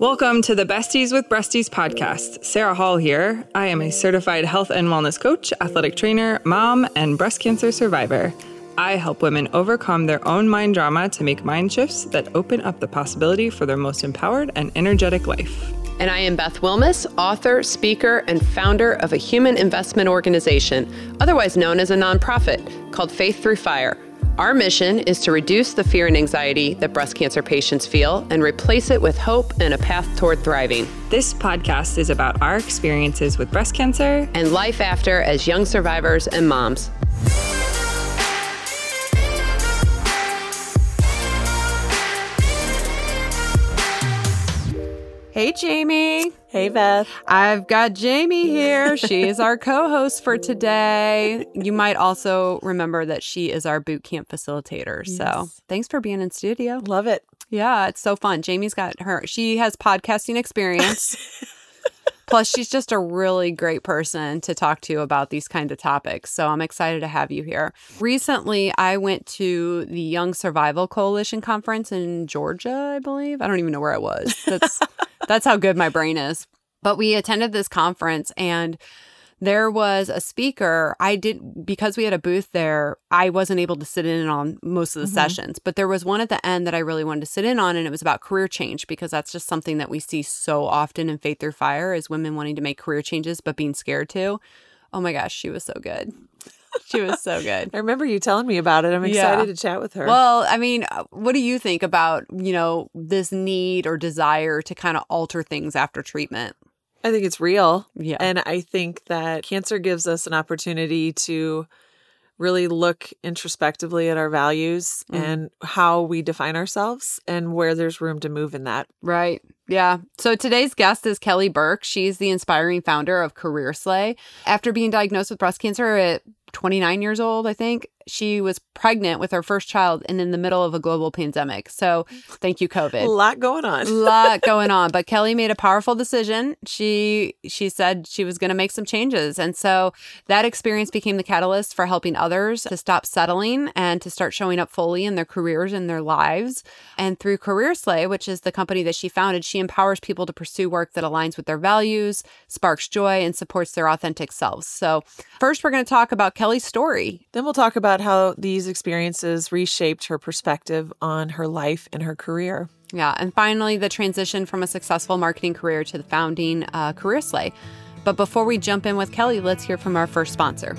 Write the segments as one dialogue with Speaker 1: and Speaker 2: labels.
Speaker 1: Welcome to the Besties with Breasties podcast. Sarah Hall here. I am a certified health and wellness coach, athletic trainer, mom, and breast cancer survivor. I help women overcome their own mind drama to make mind shifts that open up the possibility for their most empowered and energetic life.
Speaker 2: And I am Beth Wilmus, author, speaker, and founder of a human investment organization, otherwise known as a nonprofit, called Faith Through Fire. Our mission is to reduce the fear and anxiety that breast cancer patients feel and replace it with hope and a path toward thriving.
Speaker 1: This podcast is about our experiences with breast cancer
Speaker 2: and life after as young survivors and moms.
Speaker 3: Hey, Jamie.
Speaker 4: Hey, Beth.
Speaker 3: I've got Jamie here. She is our co-host for today. You might also remember that she is our boot camp facilitator.
Speaker 4: Yes.
Speaker 3: So thanks for being in studio.
Speaker 4: Love it.
Speaker 3: Yeah, it's so fun. Jamie's got she has podcasting experience. Plus, she's just a really great person to talk to about these kind of topics. So I'm excited to have you here. Recently, I went to the Young Survival Coalition conference in Georgia, I believe. I don't even know where it was. That's how good my brain is. But we attended this conference and there was a speaker. Because we had a booth there, I wasn't able to sit in on most of the sessions. But there was one at the end that I really wanted to sit in on, and it was about career change, because that's just something that we see so often in Faith Through Fire, is women wanting to make career changes but being scared to. Oh my gosh, she was so good. She was so good.
Speaker 4: I remember you telling me about it. I'm excited to chat with her.
Speaker 3: Well, I mean, what do you think about, this need or desire to kind of alter things after treatment?
Speaker 4: I think it's real.
Speaker 3: Yeah.
Speaker 4: And I think that cancer gives us an opportunity to really look introspectively at our values and how we define ourselves and where there's room to move in that.
Speaker 3: Right. Yeah. So today's guest is Kelly Burke. She's the inspiring founder of Career Slay. After being diagnosed with breast cancer at 29 years old, I think, she was pregnant with her first child and in the middle of a global pandemic. So thank you, COVID.
Speaker 4: A lot going on.
Speaker 3: A lot going on. But Kelly made a powerful decision. She said she was going to make some changes. And so that experience became the catalyst for helping others to stop settling and to start showing up fully in their careers and their lives. And through Career Slay, which is the company that she founded, she empowers people to pursue work that aligns with their values, sparks joy, and supports their authentic selves. So first, we're going to talk about Kelly's story.
Speaker 4: Then we'll talk about how these experiences reshaped her perspective on her life and her career.
Speaker 3: Yeah. And finally, the transition from a successful marketing career to the founding Career Slay. But before we jump in with Kelly, let's hear from our first sponsor.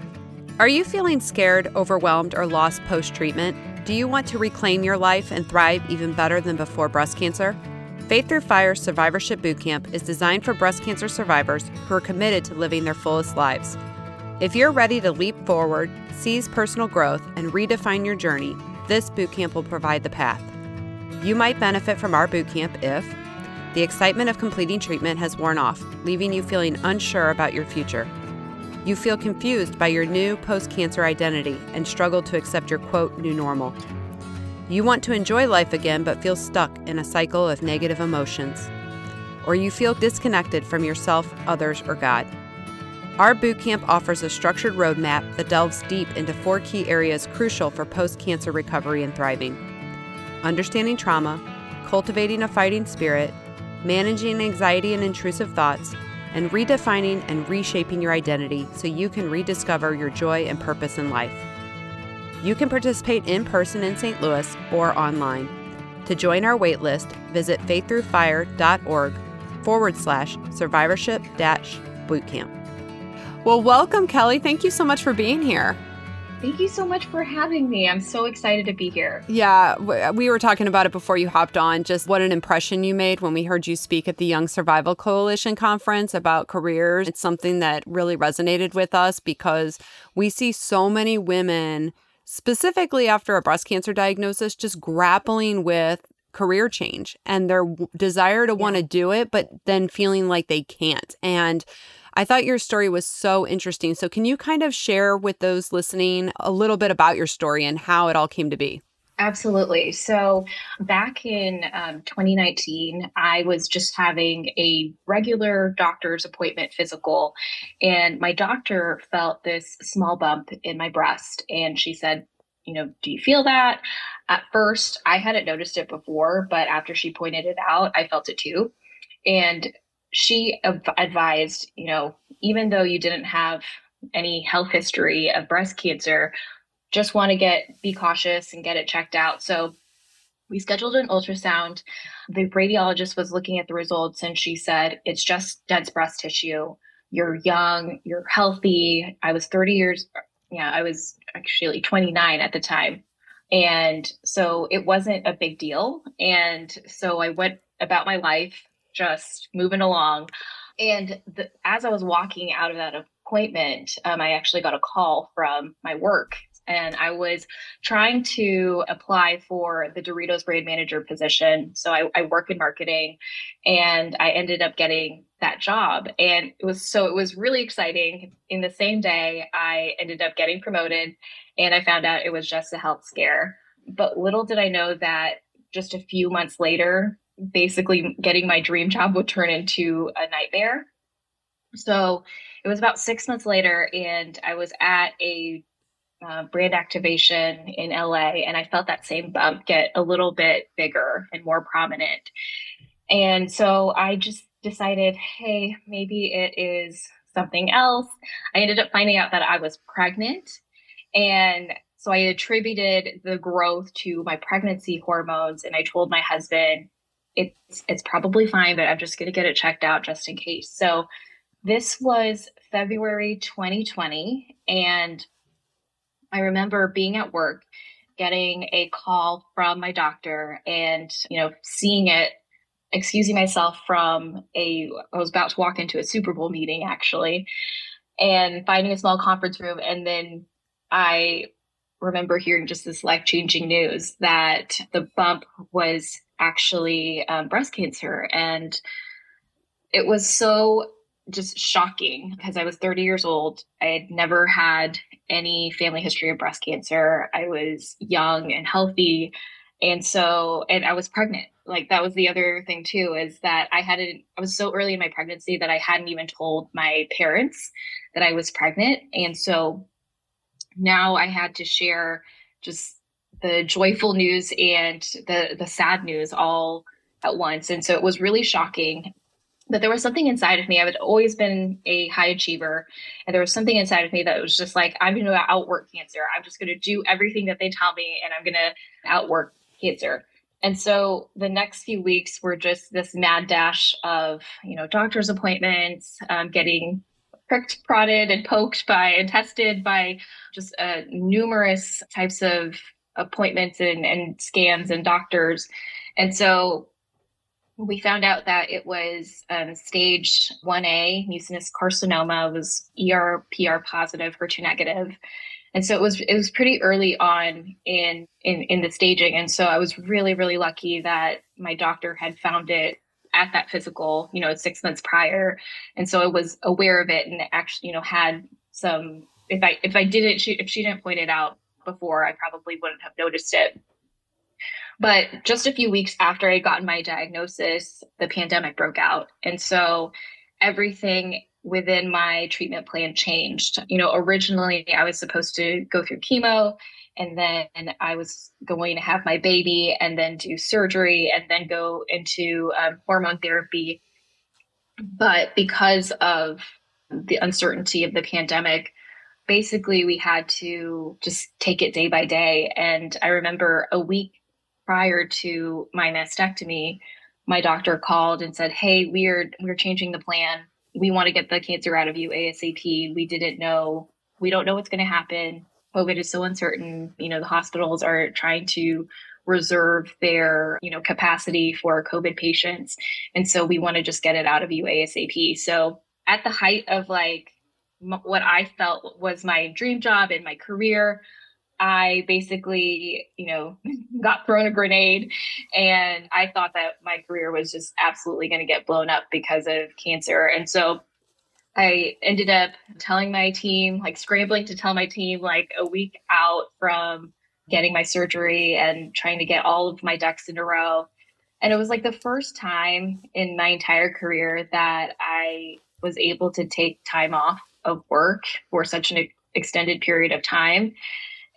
Speaker 3: Are you feeling scared, overwhelmed, or lost post-treatment? Do you want to reclaim your life and thrive even better than before breast cancer? Faith Through Fire Survivorship Bootcamp is designed for breast cancer survivors who are committed to living their fullest lives. If you're ready to leap forward, seize personal growth, and redefine your journey, this bootcamp will provide the path. You might benefit from our bootcamp if the excitement of completing treatment has worn off, leaving you feeling unsure about your future. You feel confused by your new post-cancer identity and struggle to accept your, quote, new normal. You want to enjoy life again but feel stuck in a cycle of negative emotions. Or you feel disconnected from yourself, others, or God. Our bootcamp offers a structured roadmap that delves deep into 4 key areas crucial for post-cancer recovery and thriving: understanding trauma, cultivating a fighting spirit, managing anxiety and intrusive thoughts, and redefining and reshaping your identity so you can rediscover your joy and purpose in life. You can participate in person in St. Louis or online. To join our waitlist, visit faiththroughfire.org/survivorship-bootcamp. Well, welcome, Kelly. Thank you so much for being here.
Speaker 5: Thank you so much for having me. I'm so excited to be here.
Speaker 3: Yeah, we were talking about it before you hopped on, just what an impression you made when we heard you speak at the Young Survival Coalition conference about careers. It's something that really resonated with us because we see so many women, specifically after a breast cancer diagnosis, just grappling with career change and their desire to want to do it, but then feeling like they can't. And I thought your story was so interesting. So can you kind of share with those listening a little bit about your story and how it all came to be?
Speaker 5: Absolutely. So back in 2019, I was just having a regular doctor's appointment physical, and my doctor felt this small bump in my breast. And she said, do you feel that? At first, I hadn't noticed it before, but after she pointed it out, I felt it too. And she advised, even though you didn't have any health history of breast cancer, just want to be cautious and get it checked out. So we scheduled an ultrasound. The radiologist was looking at the results and she said, it's just dense breast tissue. You're young, you're healthy. I was 30 years. Yeah, I was actually 29 at the time. And so it wasn't a big deal. And so I went about my life just moving along. And as I was walking out of that appointment, I actually got a call from my work. And I was trying to apply for the Doritos brand manager position. So I work in marketing and I ended up getting that job. And it was really exciting. In the same day, I ended up getting promoted and I found out it was just a health scare. But little did I know that just a few months later, basically getting my dream job would turn into a nightmare. So it was about 6 months later and I was at a brand activation in LA, and I felt that same bump get a little bit bigger and more prominent. And so I just decided, hey, maybe it is something else. I ended up finding out that I was pregnant. And so I attributed the growth to my pregnancy hormones. And I told my husband, it's probably fine, but I'm just going to get it checked out just in case. So this was February 2020. And I remember being at work, getting a call from my doctor and, seeing it, excusing myself from I was about to walk into a Super Bowl meeting actually, and finding a small conference room. And then I remember hearing just this life-changing news that the bump was actually breast cancer. And it was so just shocking because I was 30 years old. I had never had any family history of breast cancer. I was young and healthy. And I was pregnant. Like that was the other thing too, is that I was so early in my pregnancy that I hadn't even told my parents that I was pregnant. And so now I had to share just the joyful news and the sad news all at once. And so it was really shocking. But there was something inside of me. I had always been a high achiever. And there was something inside of me that was just like, I'm going to outwork cancer. I'm just going to do everything that they tell me and I'm going to outwork cancer. And so the next few weeks were just this mad dash of, doctor's appointments, getting pricked, prodded, and poked by and tested by just numerous types of appointments and scans and doctors. And so we found out that it was stage 1A mucinous carcinoma. It was ER/PR positive, HER2 negative. And so it was pretty early on in the staging. And so I was really, really lucky that my doctor had found it at that physical, 6 months prior. And so I was aware of it and actually, had some, if she didn't point it out before, I probably wouldn't have noticed it. But just a few weeks after I'd gotten my diagnosis, the pandemic broke out. And so everything within my treatment plan changed. Originally I was supposed to go through chemo and then I was going to have my baby and then do surgery and then go into hormone therapy. But because of the uncertainty of the pandemic, basically we had to just take it day by day. And I remember a week prior to my mastectomy, my doctor called and said, hey, we're changing the plan. We want to get the cancer out of you ASAP. We don't know what's going to happen. COVID is so uncertain. The hospitals are trying to reserve their, capacity for COVID patients. And so we want to just get it out of you ASAP. So at the height of what I felt was my dream job and my career, I basically, got thrown a grenade and I thought that my career was just absolutely going to get blown up because of cancer. And so I ended up telling my team, scrambling to tell my team a week out from getting my surgery and trying to get all of my ducks in a row. And it was the first time in my entire career that I was able to take time off of work for such an extended period of time.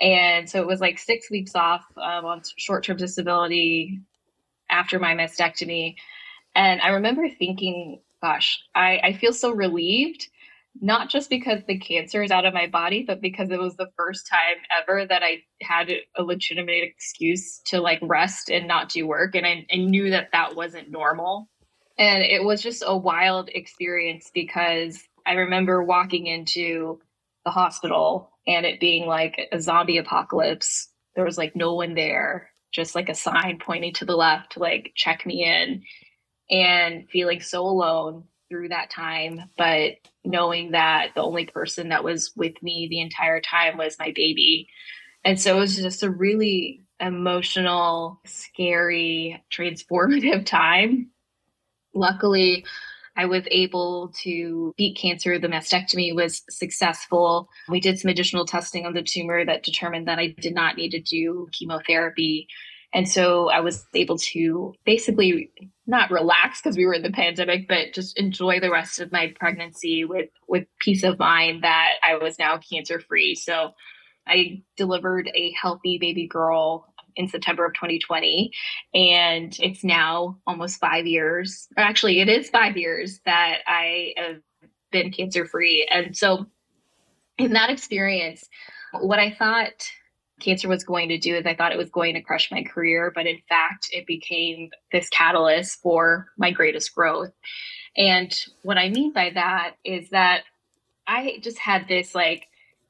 Speaker 5: And so it was like 6 weeks off on short-term disability after my mastectomy. And I remember thinking, gosh, I feel so relieved, not just because the cancer is out of my body, but because it was the first time ever that I had a legitimate excuse to like rest and not do work. And I knew that that wasn't normal. And it was just a wild experience because I remember walking into the hospital and it being like a zombie apocalypse. There was like no one there, just like a sign pointing to the left to like check me in, and feeling so alone through that time. But knowing that the only person that was with me the entire time was my baby. And so it was just a really emotional, scary, transformative time. Luckily, I was able to beat cancer. The mastectomy was successful. We did some additional testing on the tumor that determined that I did not need to do chemotherapy. And so I was able to basically not relax because we were in the pandemic, but just enjoy the rest of my pregnancy with peace of mind that I was now cancer free. So I delivered a healthy baby girl in September of 2020. And it's now almost 5 years. Actually, it is 5 years that I have been cancer free. And so in that experience, what I thought cancer was going to do is I thought it was going to crush my career, but in fact, it became this catalyst for my greatest growth. And what I mean by that is that I just had this like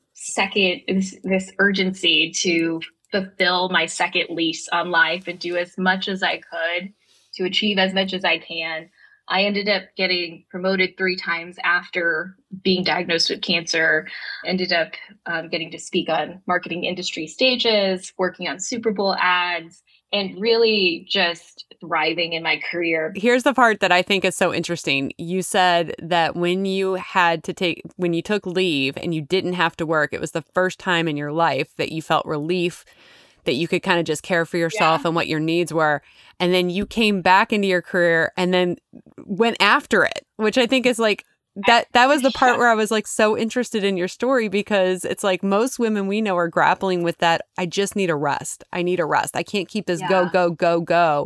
Speaker 5: this urgency to fulfill my second lease on life and do as much as I could to achieve as much as I can. I ended up getting promoted 3 times after being diagnosed with cancer, ended up getting to speak on marketing industry stages, working on Super Bowl ads, and really just thriving in my career.
Speaker 3: Here's the part that I think is so interesting. You said that when you took leave and you didn't have to work, it was the first time in your life that you felt relief, that you could kind of just care for yourself and what your needs were. And then you came back into your career and then went after it, which I think is like, that was the part where I was like so interested in your story, because it's like most women we know are grappling with that. I just need a rest. I need a rest. I can't keep this go.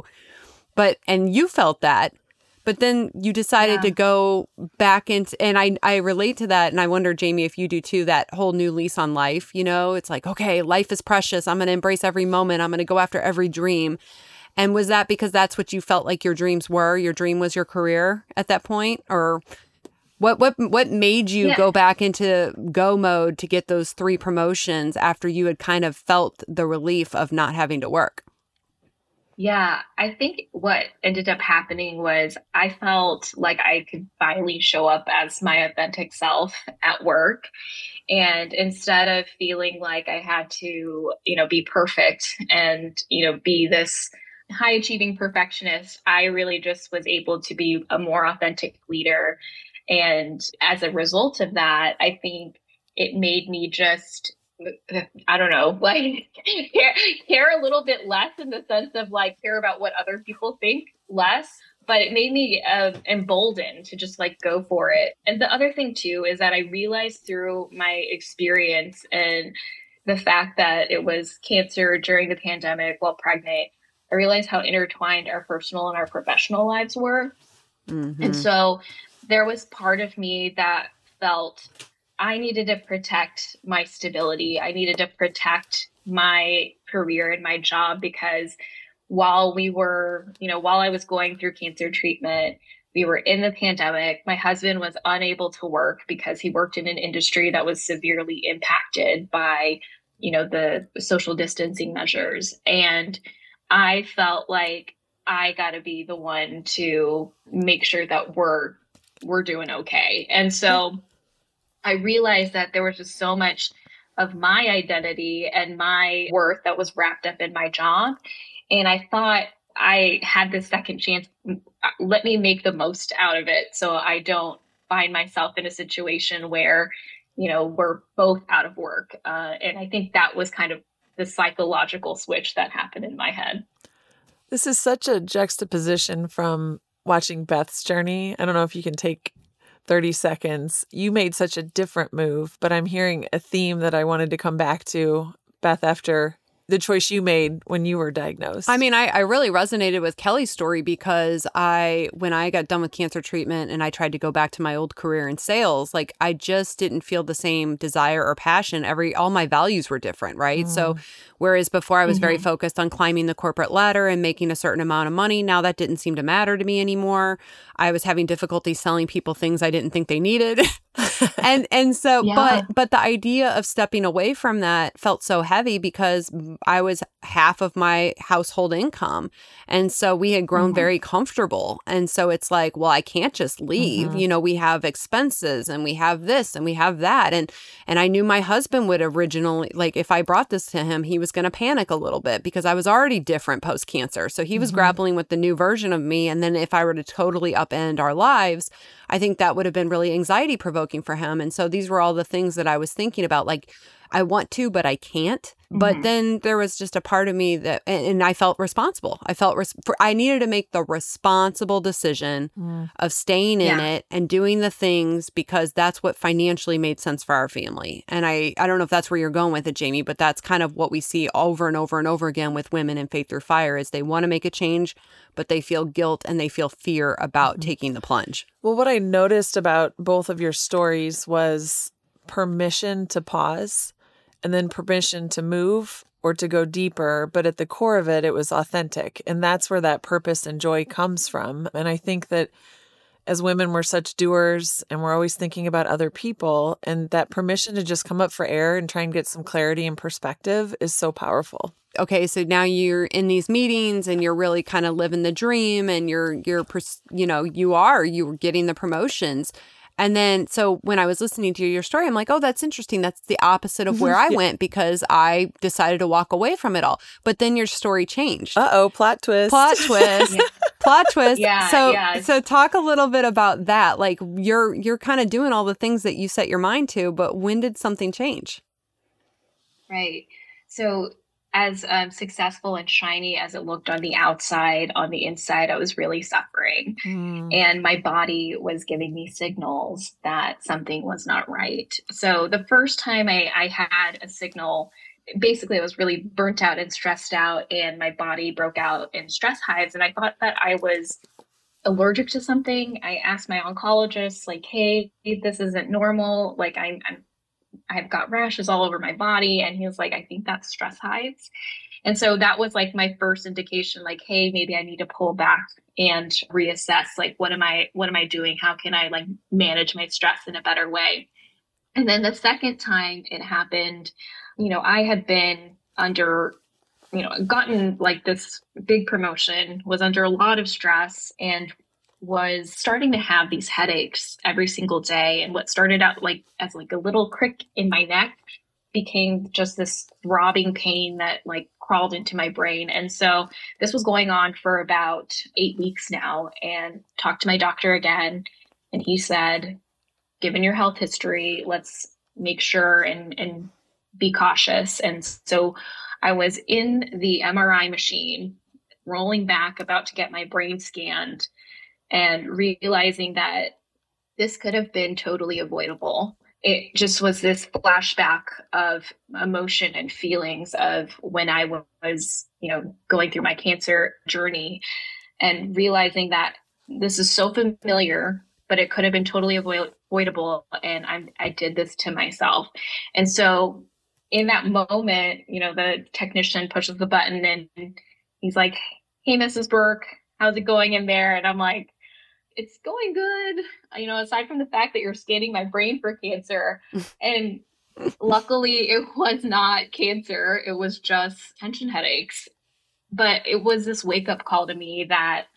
Speaker 3: And you felt that, but then you decided to go back into, and I relate to that. And I wonder, Jamie, if you do too, that whole new lease on life, you know, it's like, okay, life is precious. I'm going to embrace every moment. I'm going to go after every dream. And was that because that's what you felt like your dreams were? Your dream was your career at that point? Or what made you go back into go mode to get those 3 promotions after you had kind of felt the relief of not having to work?
Speaker 5: Yeah, I think what ended up happening was I felt like I could finally show up as my authentic self at work. And instead of feeling like I had to, be perfect and, be this high achieving perfectionist, I really just was able to be a more authentic leader. And as a result of that, I think it made me just, I don't know, like care a little bit less, in the sense of like care about what other people think less. But it made me emboldened to just like go for it. And the other thing too is that I realized through my experience and the fact that it was cancer during the pandemic while pregnant, I realized how intertwined our personal and our professional lives were. Mm-hmm. And so there was part of me that felt I needed to protect my stability. I needed to protect my career and my job, because while I was going through cancer treatment, we were in the pandemic. My husband was unable to work because he worked in an industry that was severely impacted by, the social distancing measures. And I felt like I got to be the one to make sure that we're doing okay. And so I realized that there was just so much of my identity and my worth that was wrapped up in my job. And I thought I had this second chance. Let me make the most out of it so I don't find myself in a situation where, we're both out of work. And I think that was kind of the psychological switch that happened in my head.
Speaker 4: This is such a juxtaposition from watching Beth's journey. I don't know if you can take 30 seconds. You made such a different move, but I'm hearing a theme that I wanted to come back to Beth, after the choice you made when you were diagnosed?
Speaker 3: I mean, I really resonated with Kelly's story because when I got done with cancer treatment and I tried to go back to my old career in sales, like I just didn't feel the same desire or passion. All my values were different, right? So whereas before I was very focused on climbing the corporate ladder and making a certain amount of money, now that didn't seem to matter to me anymore. I was having difficulty selling people things I didn't think they needed. and so, but the idea of stepping away from that felt so heavy because I was half of my household income. And so we had grown very comfortable. And so it's like, well, I can't just leave. You know, we have expenses and we have this and we have that. And I knew my husband would originally, like if I brought this to him, he was going to panic a little bit because I was already different post-cancer. So he was grappling with the new version of me. And then if I were to totally upend our lives, I think that would have been really anxiety provoking for him. And so these were all the things that I was thinking about, like, I want to, but I can't. But then there was just a part of me that, and I felt responsible. I needed to make the responsible decision of staying in it and doing the things because that's what financially made sense for our family. And I don't know if that's where you're going with it, Jamie, but that's kind of what we see over and over and over again with women in Faith Through Fire is they want to make a change, but they feel guilt and they feel fear about taking the plunge.
Speaker 4: Well, what I noticed about both of your stories was permission to pause and then permission to move or to go deeper. But at the core of it was authentic. And that's where that purpose and joy comes from. And I think that as women, we're such doers and we're always thinking about other people. And that permission to just come up for air and try and get some clarity and perspective is so powerful.
Speaker 3: Okay, so now you're in these meetings and you're really kind of living the dream and you're getting the promotions. And then, so when I was listening to your story, I'm like, oh, that's interesting. That's the opposite of where I went because I decided to walk away from it all. But then your story changed.
Speaker 4: Uh-oh, plot twist.
Speaker 3: Plot twist. Plot twist.
Speaker 5: Yeah,
Speaker 3: So talk a little bit about that. Like you're kind of doing all the things that you set your mind to, but when did something change?
Speaker 5: Right. So as successful and shiny as it looked on the outside, on the inside, I was really suffering. And my body was giving me signals that something was not right. So the first time I had a signal, basically I was really burnt out and stressed out and my body broke out in stress hives. And I thought that I was allergic to something. I asked my oncologist, like, hey, this isn't normal. Like I've got rashes all over my body. And he was like, I think that's stress hives. And so that was like my first indication, like, hey, maybe I need to pull back and reassess, like, what am I doing? How can I like manage my stress in a better way? And then the second time it happened, I had been under, gotten like this big promotion, was under a lot of stress and was starting to have these headaches every single day. And what started out like as like a little crick in my neck became just this throbbing pain that like crawled into my brain. And so this was going on for about 8 weeks now, and talked to my doctor again. And he said, given your health history, let's make sure and be cautious. And so I was in the MRI machine, rolling back, about to get my brain scanned, and realizing that this could have been totally avoidable. It just was this flashback of emotion and feelings of when I was, going through my cancer journey, and realizing that this is so familiar, but it could have been totally avoidable. And I did this to myself. And so in that moment, the technician pushes the button and he's like, hey, Mrs. Burke, how's it going in there? And I'm like, it's going good. Aside from the fact that you're scanning my brain for cancer. And luckily it was not cancer. It was just tension headaches. But it was this wake up call to me that,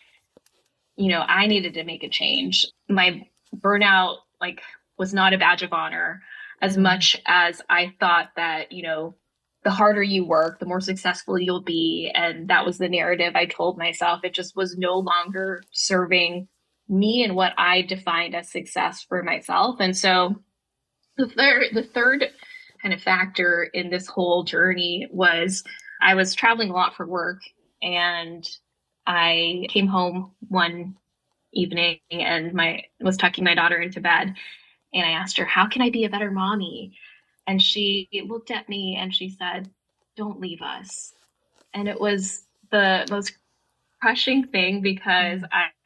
Speaker 5: I needed to make a change. My burnout was not a badge of honor as much as I thought that, the harder you work, the more successful you'll be. And that was the narrative I told myself. It just was no longer serving me and what I defined as success for myself. And so the third kind of factor in this whole journey was I was traveling a lot for work, and I came home one evening and was tucking my daughter into bed, and I asked her, how can I be a better mommy? And she looked at me and she said, don't leave us. And it was the most crushing thing because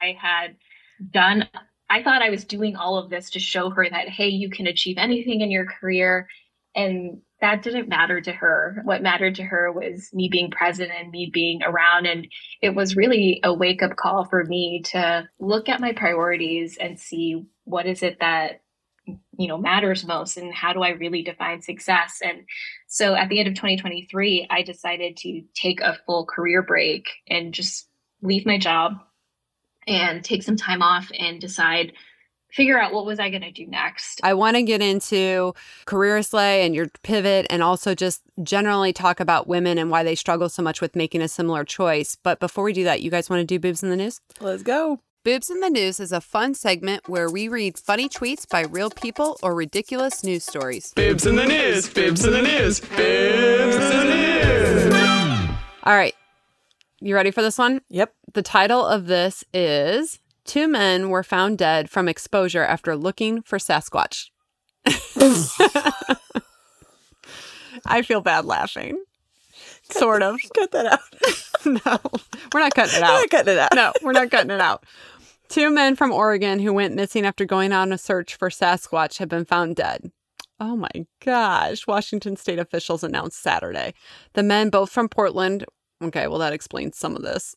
Speaker 5: I thought I was doing all of this to show her that, hey, you can achieve anything in your career. And that didn't matter to her. What mattered to her was me being present and me being around. And it was really a wake-up call for me to look at my priorities and see what is it that matters most, and how do I really define success. And so at the end of 2023, I decided to take a full career break and just leave my job and take some time off and figure out what was I going to do next.
Speaker 3: I want to get into Career-Slay and your pivot, and also just generally talk about women and why they struggle so much with making a similar choice. But before we do that, you guys want to do Boobs in the News?
Speaker 4: Let's go.
Speaker 3: Boobs in the News is a fun segment where we read funny tweets by real people or ridiculous news stories.
Speaker 1: Boobs in the news, boobs in the news, boobs in the news.
Speaker 3: All right. You ready for this one?
Speaker 4: Yep.
Speaker 3: The title of this is 2 men were found dead from exposure after looking for Sasquatch. I feel bad laughing. Sort of.
Speaker 4: Cut that out.
Speaker 3: No, we're not cutting it out.
Speaker 4: We're not cutting it out.
Speaker 3: No, we're not cutting it out. 2 men from Oregon who went missing after going on a search for Sasquatch have been found dead. Oh my gosh. Washington state officials announced Saturday. The men, both from Portland. Okay, well, that explains some of this.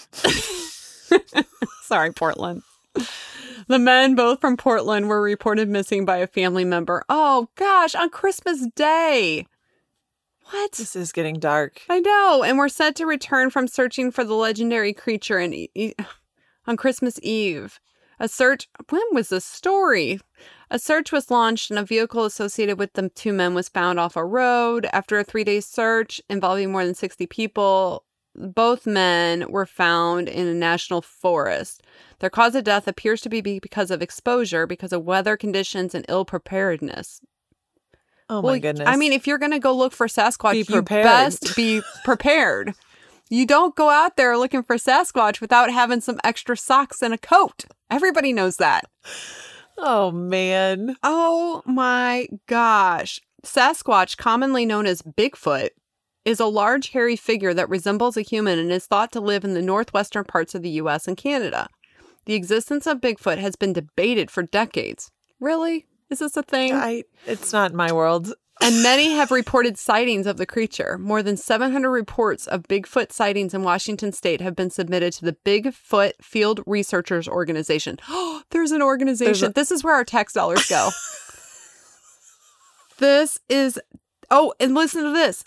Speaker 3: Sorry, Portland. The men, both from Portland, were reported missing by a family member. Oh gosh, on Christmas Day. What?
Speaker 4: This is getting dark.
Speaker 3: I know. And we're set to return from searching for the legendary creature on Christmas Eve. When was this story? A search was launched and a vehicle associated with the 2 men was found off a road. After a 3-day search involving more than 60 people, both men were found in a national forest. Their cause of death appears to be because of exposure, because of weather conditions and ill preparedness.
Speaker 4: Oh my goodness.
Speaker 3: I mean, if you're going to go look for Sasquatch, you
Speaker 4: prepared.
Speaker 3: best be prepared. You don't go out there looking for Sasquatch without having some extra socks and a coat. Everybody knows that.
Speaker 4: Oh, man.
Speaker 3: Oh my gosh. Sasquatch, commonly known as Bigfoot, is a large hairy figure that resembles a human and is thought to live in the northwestern parts of the U.S. and Canada. The existence of Bigfoot has been debated for decades. Really? Is this a thing?
Speaker 4: It's not in my world.
Speaker 3: And many have reported sightings of the creature. More than 700 reports of Bigfoot sightings in Washington state have been submitted to the Bigfoot Field Researchers Organization. Oh, there's an organization. This is where our tax dollars go. And listen to this.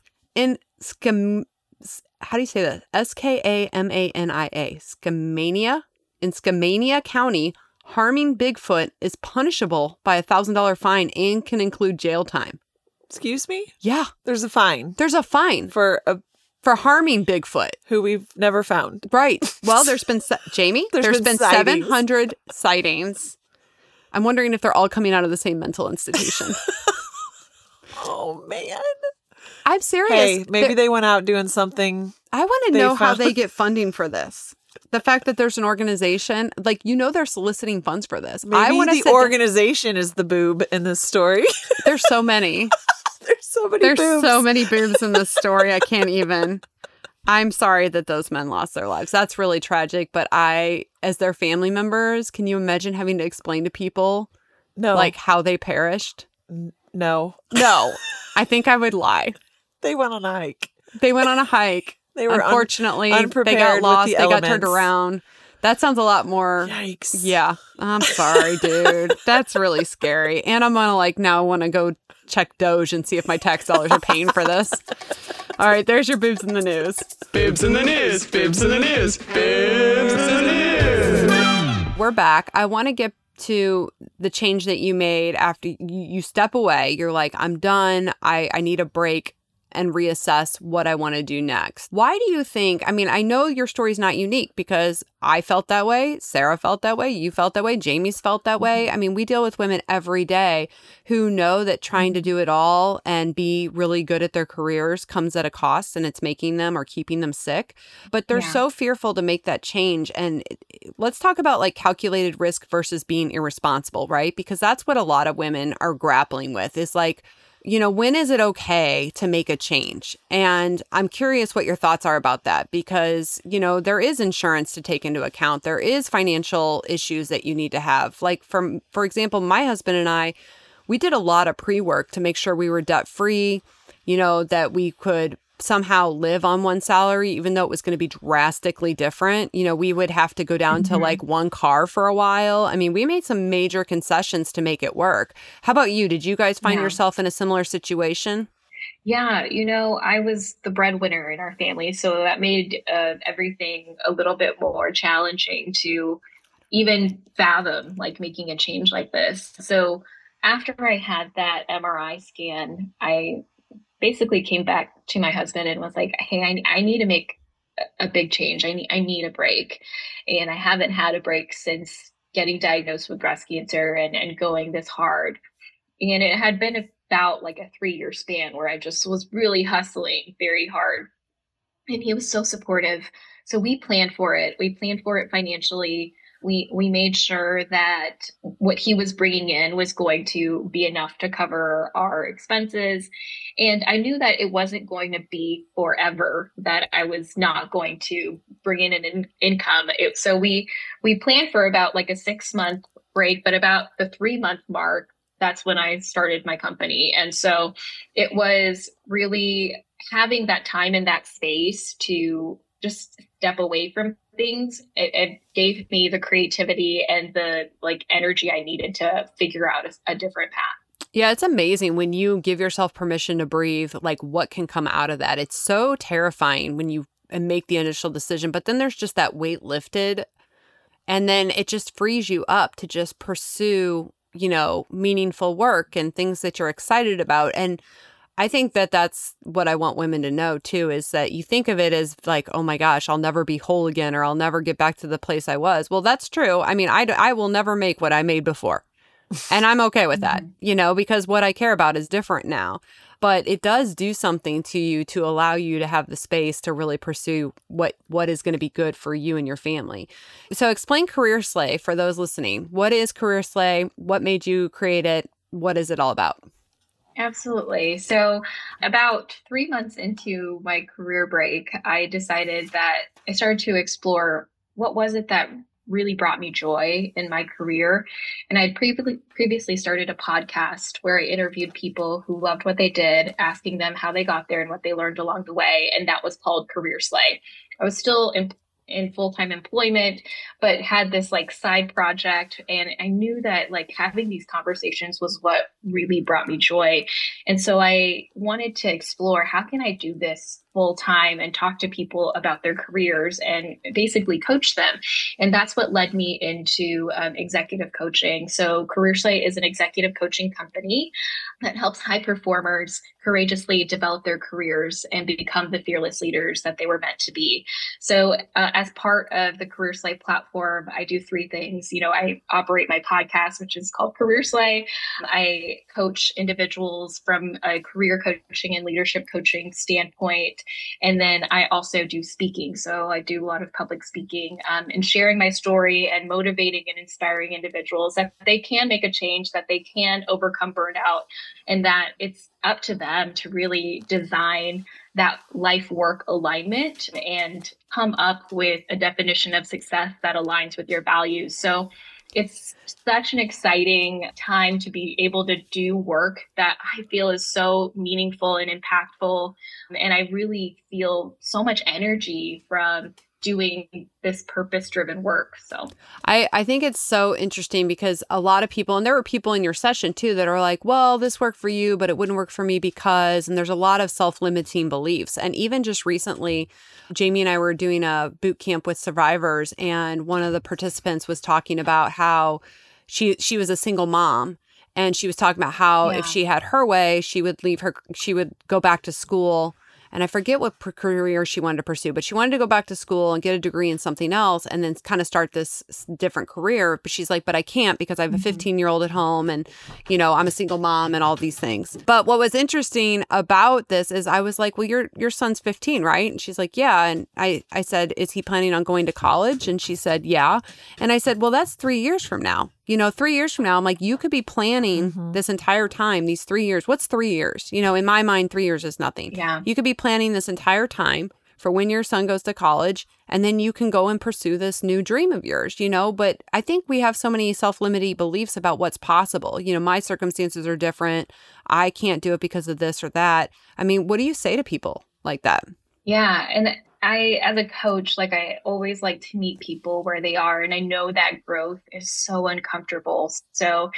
Speaker 3: How do you say that? Skamania. Skamania. In Skamania County, harming Bigfoot is punishable by a $1,000 fine and can include jail time.
Speaker 4: Excuse me?
Speaker 3: Yeah.
Speaker 4: There's a fine.
Speaker 3: There's a fine
Speaker 4: for
Speaker 3: harming Bigfoot.
Speaker 4: Who we've never found.
Speaker 3: Right. Well, there's been, Jamie, there's been 700 sightings. I'm wondering if they're all coming out of the same mental institution.
Speaker 4: Oh, man.
Speaker 3: I'm serious.
Speaker 4: Hey, maybe they went out doing something.
Speaker 3: I want to know how they get funding for this. The fact that there's an organization, they're soliciting funds for this.
Speaker 4: Maybe the organization is the boob in this story.
Speaker 3: There's so many. There's so many boobs in this story. I can't even. I'm sorry that those men lost their lives. That's really tragic. But as their family members, can you imagine having to explain to people how they perished?
Speaker 4: No.
Speaker 3: I think I would lie.
Speaker 4: They went on a hike.
Speaker 3: They were unfortunately
Speaker 4: unprepared.
Speaker 3: They got lost.
Speaker 4: With the
Speaker 3: they
Speaker 4: elements.
Speaker 3: Got turned around. That sounds a lot more.
Speaker 4: Yikes.
Speaker 3: Yeah. I'm sorry, dude. That's really scary. And I'm going to now want to go check Doge and see if my tax dollars are paying for this. All right. There's your boobs in the news.
Speaker 1: Boobs in the news. Boobs in the news. Boobs in the news.
Speaker 3: We're back. I want to get to the change that you made after you step away. You're like, I'm done. I need a break and reassess what I want to do next. Why do you think, I know your story's not unique because I felt that way, Sarah felt that way, you felt that way, Jamie's felt that way. We deal with women every day who know that trying to do it all and be really good at their careers comes at a cost and it's making them or keeping them sick. But they're so fearful to make that change. And let's talk about calculated risk versus being irresponsible, right? Because that's what a lot of women are grappling with is when is it okay to make a change? And I'm curious what your thoughts are about that because, there is insurance to take into account. There is financial issues that you need to have. Like for example, my husband and I, we did a lot of pre-work to make sure we were debt-free, that we could somehow live on one salary, even though it was going to be drastically different. We would have to go down to like one car for a while. I mean, we made some major concessions to make it work. How about you? Did you guys find yourself in a similar situation?
Speaker 5: Yeah, I was the breadwinner in our family, so that made everything a little bit more challenging to even fathom like making a change like this. So after I had that MRI scan, I basically came back to my husband and was like, hey, I need to make a big change. I need a break. And I haven't had a break since getting diagnosed with breast cancer and going this hard. And it had been about like a 3-year span where I just was really hustling very hard. And he was so supportive. So we planned for it. We planned for it financially. We made sure that what he was bringing in was going to be enough to cover our expenses. And I knew that it wasn't going to be forever, that I was not going to bring in an income. So we planned for about like a 6-month break, but about the 3-month mark, that's when I started my company. And so it was really having that time in that space to just step away from things. It gave me the creativity and the like energy I needed to figure out a different path.
Speaker 3: Yeah, it's amazing when you give yourself permission to breathe, like what can come out of that. It's so terrifying when you make the initial decision, but then there's just that weight lifted and then it just frees you up to just pursue, meaningful work and things that you're excited about. And I think that that's what I want women to know too, is that you think of it as like, oh my gosh, I'll never be whole again, or I'll never get back to the place I was. Well, that's true. I mean, I will never make what I made before. And I'm okay with that, because what I care about is different now. But it does do something to you to allow you to have the space to really pursue what is going to be good for you and your family. So explain Career Slay for those listening. What is Career Slay? What made you create it? What is it all about?
Speaker 5: Absolutely. So about 3 months into my career break, I decided that I started to explore what was it that really brought me joy in my career. And I'd previously started a podcast where I interviewed people who loved what they did, asking them how they got there and what they learned along the way. And that was called Career Slay. I was still in full-time employment, but had this like side project. And I knew that like having these conversations was what really brought me joy. And so I wanted to explore, how can I do this full time and talk to people about their careers and basically coach them. And that's what led me into executive coaching. So Career Slay is an executive coaching company that helps high performers courageously develop their careers and become the fearless leaders that they were meant to be. So as part of the Career Slay platform, I do 3 things. I operate my podcast, which is called Career Slay. I coach individuals from a career coaching and leadership coaching standpoint. And then I also do speaking. So I do a lot of public speaking and sharing my story and motivating and inspiring individuals that they can make a change, that they can overcome burnout, and that it's up to them to really design that life-work alignment and come up with a definition of success that aligns with your values. So it's such an exciting time to be able to do work that I feel is so meaningful and impactful. And I really feel so much energy from doing this purpose-driven work. So
Speaker 3: I think it's so interesting because a lot of people, and there were people in your session too that are like, well, this worked for you, but it wouldn't work for me because, and there's a lot of self-limiting beliefs. And even just recently, Jamie and I were doing a boot camp with survivors, and one of the participants was talking about how she was a single mom. And she was talking about how if she had her way, she would go back to school. And I forget what career she wanted to pursue, but she wanted to go back to school and get a degree in something else and then kind of start this different career. But she's like, but I can't because I have a 15-year-old at home and, I'm a single mom and all these things. But what was interesting about this is I was like, well, your son's 15, right? And she's like, yeah. And I said, is he planning on going to college? And she said, yeah. And I said, well, that's 3 years from now. 3 years from now, I'm like, you could be planning this entire time, these 3 years. What's 3 years? In my mind, 3 years is nothing.
Speaker 5: Yeah.
Speaker 3: You could be planning this entire time for when your son goes to college, and then you can go and pursue this new dream of yours, But I think we have so many self-limiting beliefs about what's possible. My circumstances are different. I can't do it because of this or that. I mean, what do you say to people like that?
Speaker 5: Yeah. And I, as a coach, I always like to meet people where they are. And I know that growth is so uncomfortable. So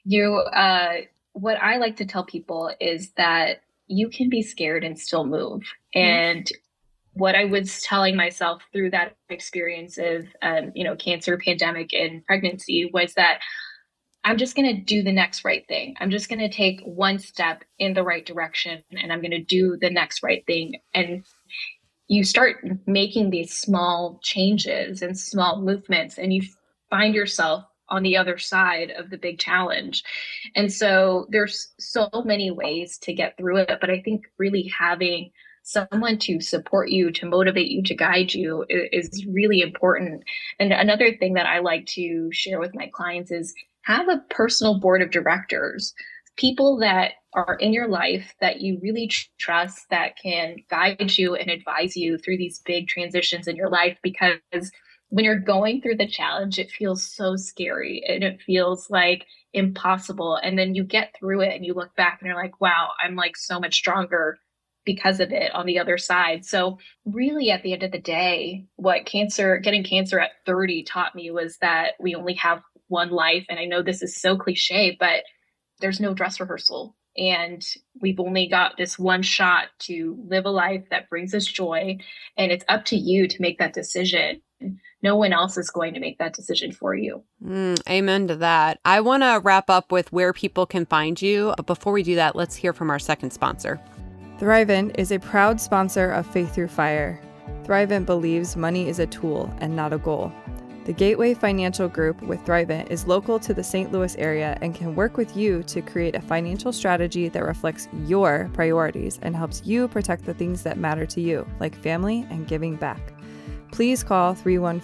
Speaker 5: what I like to tell people is that you can be scared and still move. And what I was telling myself through that experience of, cancer, pandemic, and pregnancy was that I'm just going to do the next right thing. I'm just going to take one step in the right direction, and I'm going to do the next right thing. And you start making these small changes and small movements, and you find yourself on the other side of the big challenge. And so there's so many ways to get through it. But I think really having someone to support you, to motivate you, to guide you is really important. And another thing that I like to share with my clients is have a personal board of directors, people that are in your life that you really trust, that can guide you and advise you through these big transitions in your life. Because when you're going through the challenge, it feels so scary and it feels like impossible. And then you get through it and you look back and you're like, wow, I'm so much stronger because of it on the other side. So really at the end of the day, what getting cancer at 30 taught me was that we only have one life. And I know this is so cliche, but there's no dress rehearsal. And we've only got this one shot to live a life that brings us joy. And it's up to you to make that decision. No one else is going to make that decision for you.
Speaker 3: Amen to that. I want to wrap up with where people can find you. But before we do that, let's hear from our second sponsor.
Speaker 1: Thrivent is a proud sponsor of Faith Through Fire. Thrivent believes money is a tool and not a goal. The Gateway Financial Group with Thrivent is local to the St. Louis area and can work with you to create a financial strategy that reflects your priorities and helps you protect the things that matter to you, like family and giving back. Please call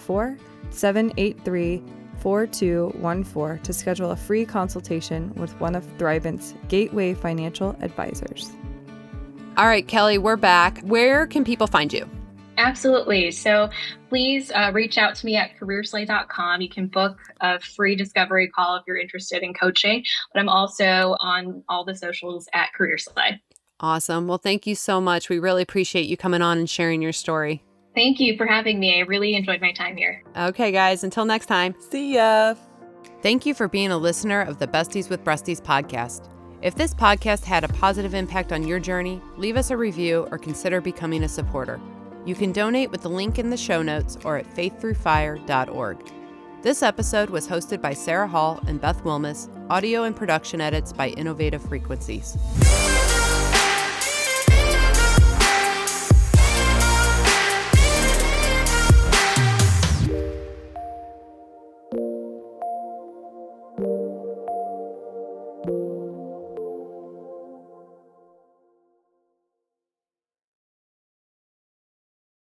Speaker 1: 314-783-4214 to schedule a free consultation with one of Thrivent's Gateway Financial Advisors.
Speaker 3: All right, Kelly, we're back. Where can people find you?
Speaker 5: Absolutely. So please reach out to me at careerslay.com. You can book a free discovery call if you're interested in coaching, but I'm also on all the socials at CareerSlay.
Speaker 3: Awesome. Well, thank you so much. We really appreciate you coming on and sharing your story.
Speaker 5: Thank you for having me. I really enjoyed my time here.
Speaker 3: Okay, guys, until next time.
Speaker 4: See ya.
Speaker 3: Thank you for being a listener of the Besties with Breasties podcast. If this podcast had a positive impact on your journey, leave us a review or consider becoming a supporter. You can donate with the link in the show notes or at faiththroughfire.org. This episode was hosted by Sarah Hall and Beth Wilmus, audio and production edits by Innovative Frequencies.